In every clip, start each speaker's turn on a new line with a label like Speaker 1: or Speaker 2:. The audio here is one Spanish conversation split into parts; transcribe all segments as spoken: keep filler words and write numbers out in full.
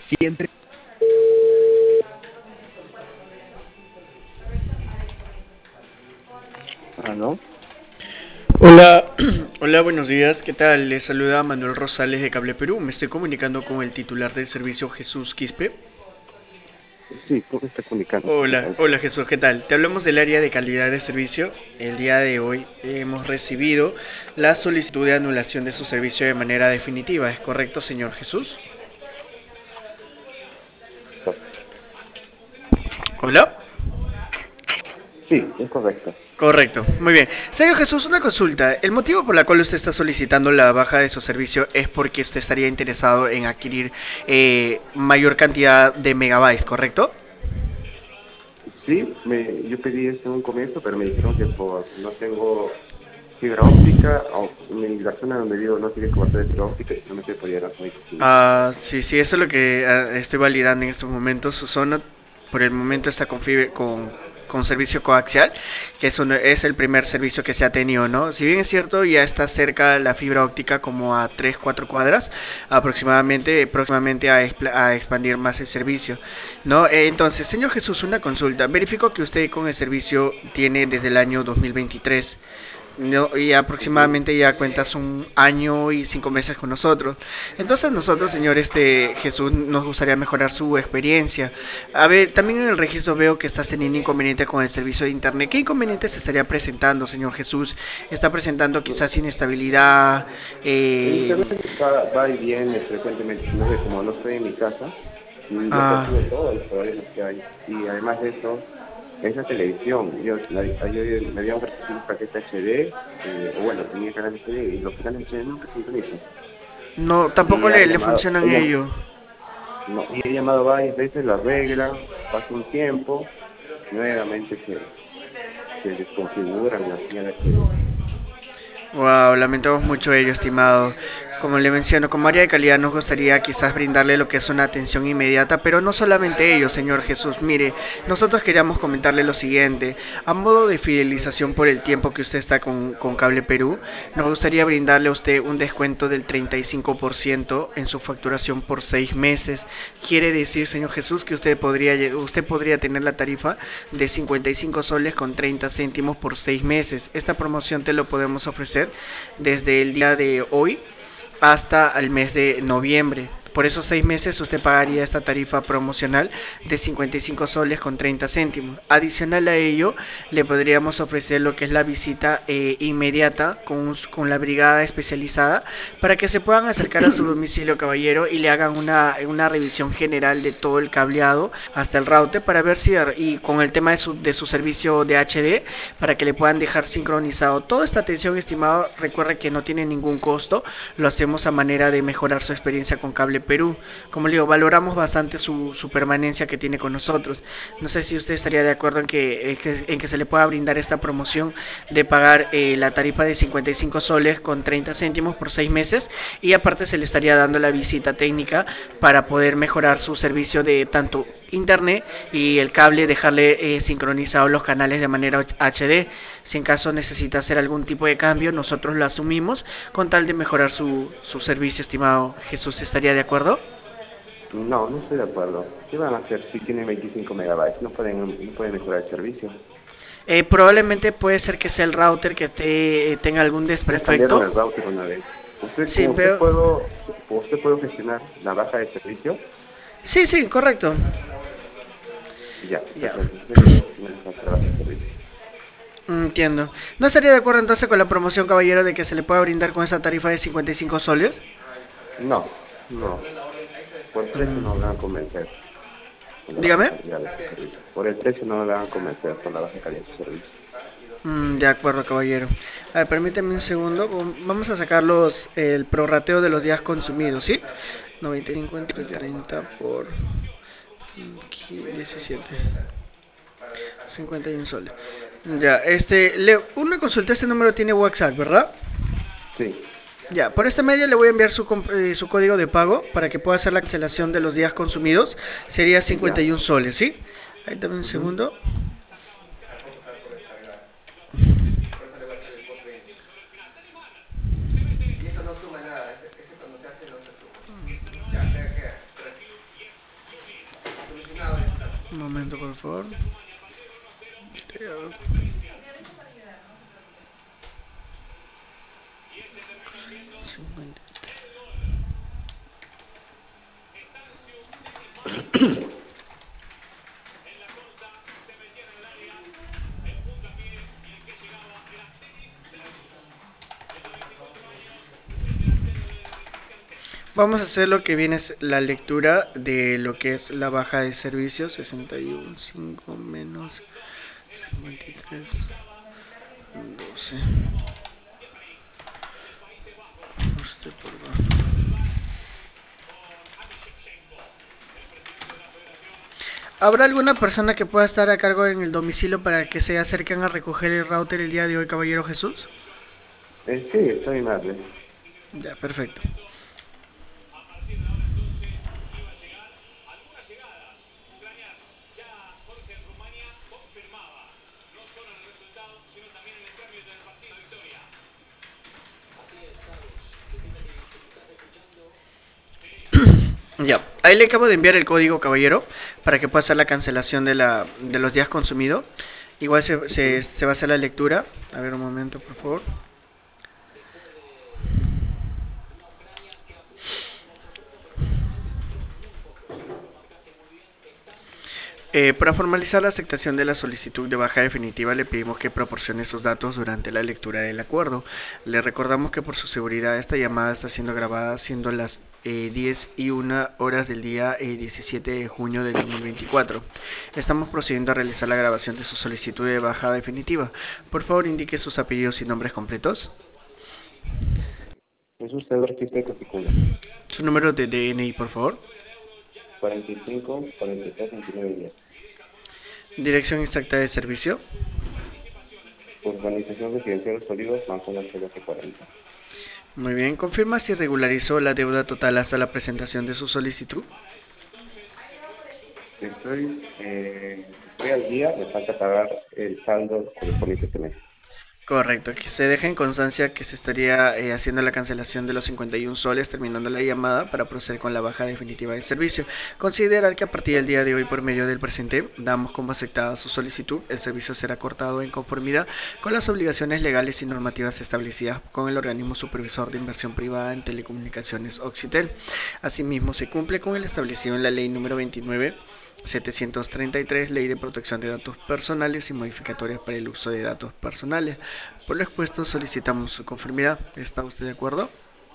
Speaker 1: Siempre.
Speaker 2: Ah, ¿no?
Speaker 3: Hola, hola, buenos días, ¿qué tal? Les saluda Manuel Rosales de Cable Perú. Me estoy comunicando con el titular del servicio Jesús Quispe.
Speaker 2: Sí, ¿cómo está comunicando? ¿Qué
Speaker 3: Hola,
Speaker 2: tal?
Speaker 3: hola Jesús, ¿qué tal? Te hablamos del área de calidad de servicio. El día de hoy hemos recibido la solicitud de anulación de su servicio de manera definitiva. ¿Es correcto, señor Jesús? Hola.
Speaker 2: Sí, es correcto.
Speaker 3: Correcto, muy bien. Señor Jesús, una consulta. El motivo por la cual usted está solicitando la baja de su servicio es porque usted estaría interesado en adquirir eh, mayor cantidad de megabytes, ¿correcto?
Speaker 2: Sí, me, yo pedí eso en un comienzo, pero me dijeron que por no tengo fibra óptica, o en la zona donde vivo no tiene cobertura de fibra óptica y solamente podía dar noventa y cinco.
Speaker 3: Ah, sí, sí, eso es lo que ah, estoy validando en estos momentos. Su zona, por el momento, está con, fib- con, con servicio coaxial, que es, un- es el primer servicio que se ha tenido, ¿no? Si bien es cierto, ya está cerca la fibra óptica como a tres cuatro cuadras aproximadamente, próximamente a, expla- a expandir más el servicio, ¿no? Eh, entonces, señor Jesús, una consulta. Verifico que usted con el servicio tiene desde el año dos mil veintitrés. No, y
Speaker 2: Ujú.
Speaker 3: aproximadamente ya cuentas un año y cinco meses con nosotros. Entonces nosotros, señor este Jesús, nos gustaría mejorar su experiencia. A ver, también en el registro veo que estás teniendo inconveniente con el servicio de internet. ¿Qué inconveniente se estaría presentando, señor Jesús? ¿Está presentando quizás inestabilidad?
Speaker 2: El
Speaker 3: Eh,
Speaker 2: internet va, va y viene frecuentemente, sino que como no estoy en mi casa, mm, yo
Speaker 3: ah,
Speaker 2: percibo todos los problemas que hay. Y además de eso, esa televisión, yo, la, yo me había ofrecido un paquete H D, eh, o bueno, tenía canales H D y los canales H D nunca sintonizan.
Speaker 3: no, tampoco
Speaker 2: Y ha
Speaker 3: le, le
Speaker 2: llamado,
Speaker 3: funcionan
Speaker 2: ella,
Speaker 3: ellos.
Speaker 2: no, y he llamado varias veces, lo arreglan, pasa un tiempo, nuevamente se, se desconfiguran la señal H D.
Speaker 3: Wow, lamentamos mucho ello, estimado. Como le menciono, como área de calidad nos gustaría quizás brindarle lo que es una atención inmediata, pero no solamente ello, señor Jesús. Mire, nosotros queríamos comentarle lo siguiente. A modo de fidelización por el tiempo que usted está con, con Cable Perú, nos gustaría brindarle a usted un descuento del treinta y cinco por ciento en su facturación por seis meses. Quiere decir, señor Jesús, que usted podría, usted podría tener la tarifa de cincuenta y cinco soles con treinta céntimos por seis meses. Esta promoción te lo podemos ofrecer desde el día de hoy hasta el mes de noviembre. Por esos seis meses usted pagaría esta tarifa promocional de cincuenta y cinco soles con treinta céntimos. Adicional a ello, le podríamos ofrecer lo que es la visita eh, inmediata con, con la brigada especializada para que se puedan acercar a su domicilio, caballero, y le hagan una, una revisión general de todo el cableado hasta el router para ver si, y con el tema de su, de su servicio de H D, para que le puedan dejar sincronizado. Toda esta atención, estimado, recuerde que no tiene ningún costo, lo hacemos a manera de mejorar su experiencia con Cable Perú. Como le digo, valoramos bastante su, su permanencia que tiene con nosotros. No sé si usted estaría de acuerdo en que, eh, que- en que se le pueda brindar esta promoción de pagar eh, la tarifa de cincuenta y cinco soles con treinta céntimos por seis meses, y aparte se le estaría dando la visita técnica para poder mejorar su servicio de tanto internet y el cable, dejarle eh, sincronizados los canales de manera H D. Si en caso necesita hacer algún tipo de cambio, nosotros lo asumimos con tal de mejorar su, su servicio, estimado Jesús. ¿Estaría de acuerdo?
Speaker 2: No, no estoy de acuerdo. ¿Qué van a hacer si tienen veinticinco megabytes? No pueden, no pueden mejorar el servicio.
Speaker 3: Eh, probablemente puede ser que sea el router que te, eh, tenga algún
Speaker 2: Ya cambiaron
Speaker 3: desperfecto.
Speaker 2: el router una vez. ¿Usted,
Speaker 3: Sí,
Speaker 2: con usted
Speaker 3: veo.
Speaker 2: puedo, usted puede gestionar la baja de servicio?
Speaker 3: Sí, sí, correcto.
Speaker 2: Ya,
Speaker 3: Ya.
Speaker 2: perfecto. Usted puede gestionar esa baja de servicio.
Speaker 3: Entiendo. ¿No estaría de acuerdo entonces con la promoción, caballero, de que se le pueda brindar con esa tarifa de cincuenta y cinco soles?
Speaker 2: No, no. Por el precio no le van a convencer con la baja
Speaker 3: Dígame.
Speaker 2: calidad de su servicio. Por el precio no le van a convencer con la baja calidad de su servicio.
Speaker 3: Mm, de acuerdo, caballero. A ver, permíteme un segundo. Vamos a sacar los, el prorrateo de los días consumidos, ¿sí? noventa y cinco entre treinta por diecisiete. cincuenta y uno soles. Ya, este, le, una consulta, este número tiene WhatsApp, ¿verdad?
Speaker 2: Sí.
Speaker 3: Ya, por este medio le voy a enviar su, eh, su código de pago para que pueda hacer la cancelación de los días consumidos. Sería cincuenta
Speaker 2: Ya.
Speaker 3: y uno soles, ¿sí? Ahí también un
Speaker 2: Ujú.
Speaker 3: segundo. Y eso no suma nada, ese, ese cuando se hace no se suma. Ya, queda, queda. Gracias. momento, por favor. cincuenta y tres. Vamos a hacer lo que viene es la lectura de lo que es la baja de servicio. Sesenta y uno, cinco menos cincuenta y tres, doce. Usted por dos. ¿Habrá alguna persona que pueda estar a cargo en el domicilio para que se acerquen a recoger el router el día de hoy, caballero Jesús?
Speaker 2: Eh, sí, está mi madre.
Speaker 3: Ya, perfecto. Ya, ahí le acabo de enviar el código, caballero, para que pueda hacer la cancelación de, la, de los días consumidos. Igual se, se, se va a hacer la lectura. A ver un momento, por favor. Eh, para formalizar la aceptación de la solicitud de baja definitiva le pedimos que proporcione sus datos durante la lectura del acuerdo. Le recordamos que por su seguridad esta llamada está siendo grabada siendo las eh, diez y una horas del día eh, diecisiete de junio del dos mil veinticuatro. Estamos procediendo a realizar la grabación de su solicitud de baja definitiva. Por favor indique sus apellidos y nombres completos.
Speaker 2: Jesús Pedro Quispe Capicula.
Speaker 3: Su número de D N I, por favor.
Speaker 2: cuarenta y cinco, cuarenta y tres, veintinueve diez.
Speaker 3: Dirección exacta de servicio.
Speaker 2: Urbanización Residencial Los Olivos, Manzana doce cuarenta.
Speaker 3: Muy bien, confirma si regularizó la deuda total hasta la presentación de su solicitud.
Speaker 2: Estoy, eh, estoy al día, me falta pagar el saldo correspondiente este mes.
Speaker 3: Correcto, que se deje en constancia que se estaría eh, haciendo la cancelación de los cincuenta y uno soles terminando la llamada para proceder con la baja definitiva del servicio. Considerar que a partir del día de hoy por medio del presente damos como aceptada su solicitud, el servicio será cortado en conformidad con las obligaciones legales y normativas establecidas con el organismo supervisor de inversión privada en telecomunicaciones Occitel. Asimismo se cumple con el establecido en la ley número veintinueve setecientos treinta y tres, Ley de Protección de Datos Personales y modificatorias para el uso de datos personales. Por lo expuesto solicitamos su conformidad. ¿Está usted de acuerdo?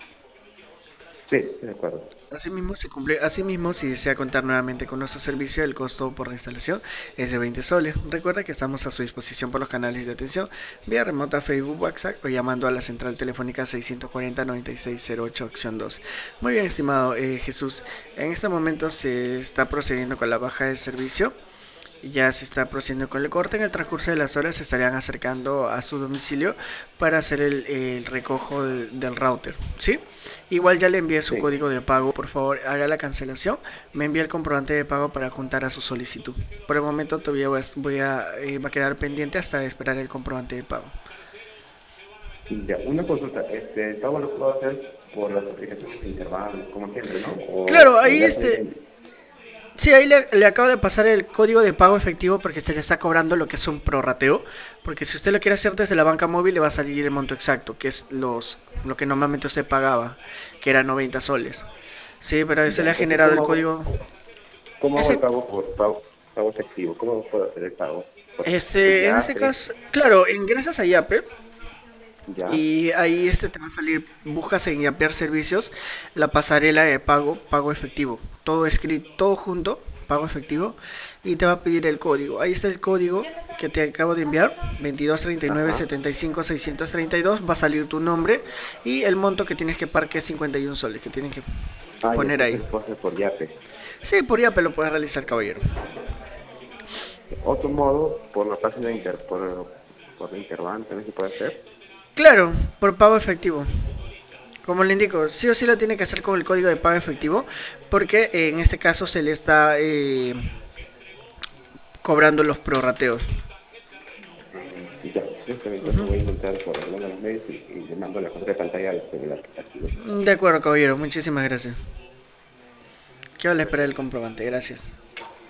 Speaker 2: Sí, de acuerdo.
Speaker 3: Asimismo, se cumple, asimismo, si desea contar nuevamente con nuestro servicio, el costo por la instalación es de veinte soles. Recuerda que estamos a su disposición por los canales de atención, vía remota, Facebook, WhatsApp o llamando a la central telefónica seiscientos cuarenta, noventa y seis cero ocho, opción dos. Muy bien, estimado eh, Jesús, en este momento se está procediendo con la baja del servicio. Ya se está procediendo con el corte. En el transcurso de las horas se estarían acercando a su domicilio para hacer el, el recojo del, del router, ¿sí? Igual ya le envié su
Speaker 2: Sí.
Speaker 3: código de pago. Por favor, haga la cancelación. Me envía el comprobante de pago para juntar a su solicitud. Por el momento todavía voy a, voy a, eh, va a quedar pendiente hasta esperar el comprobante de pago.
Speaker 2: Ya, una consulta, este, el pago lo puedo hacer por las aplicaciones de Interbank, como siempre, ¿no? O,
Speaker 3: Claro,
Speaker 2: o
Speaker 3: ahí
Speaker 2: ya
Speaker 3: este...
Speaker 2: sé-
Speaker 3: Sí, ahí le, le acabo de pasar el código de pago efectivo porque se le está cobrando lo que es un prorrateo. Porque si usted lo quiere hacer desde la banca móvil le va a salir el monto exacto, que es los lo que normalmente usted pagaba, que era noventa soles. Sí, pero ahí se
Speaker 2: ya,
Speaker 3: le ha
Speaker 2: entonces,
Speaker 3: generado el
Speaker 2: ¿cómo hago,
Speaker 3: código.
Speaker 2: cómo hago el
Speaker 3: Ese,
Speaker 2: pago por pago, pago efectivo? ¿Cómo puedo hacer el pago? Por, por
Speaker 3: este, en ese
Speaker 2: Yape,
Speaker 3: caso, claro, ingresas a Yape
Speaker 2: ya,
Speaker 3: y ahí este te va a salir, buscas en Yapear servicios, la pasarela de pago, pago efectivo, todo escrito, todo junto, pago efectivo, y te va a pedir el código. Ahí está el código que te acabo de enviar, veintidós treinta y nueve
Speaker 2: ajá.
Speaker 3: setenta y cinco seiscientos treinta y dos, va a salir tu nombre y el monto que tienes que pagar, que es cincuenta y uno soles, que tienen que
Speaker 2: Ah, ya,
Speaker 3: poner
Speaker 2: entonces
Speaker 3: ahí.
Speaker 2: lo puedo hacer por Yape.
Speaker 3: Sí, por Yape lo puedes realizar, caballero.
Speaker 2: Otro modo, por la página de Inter, por, por Interbank también se puede hacer.
Speaker 3: Claro, por pago efectivo. Como le indico, sí o sí lo tiene que hacer con el código de pago efectivo, porque eh, en este caso se le está eh, cobrando los prorrateos.
Speaker 2: Y ya, este entonces voy a intentar por alguno de los medios y, y le mando la cuenta de pantalla del celular. Así es.
Speaker 3: De acuerdo, caballero, muchísimas gracias. Quedo a la espera del comprobante, gracias.